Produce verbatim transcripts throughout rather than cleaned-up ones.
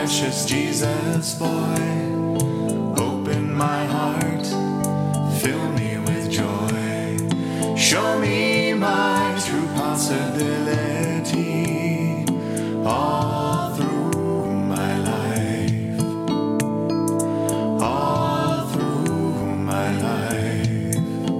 precious Jesus boy, open my heart, fill me with joy, show me my true possibility all through my life, all through my life.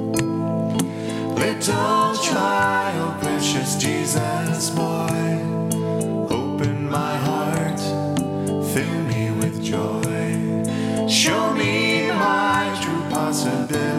Little child, precious Jesus boy, open my heart, fill me with joy, show me my true possibility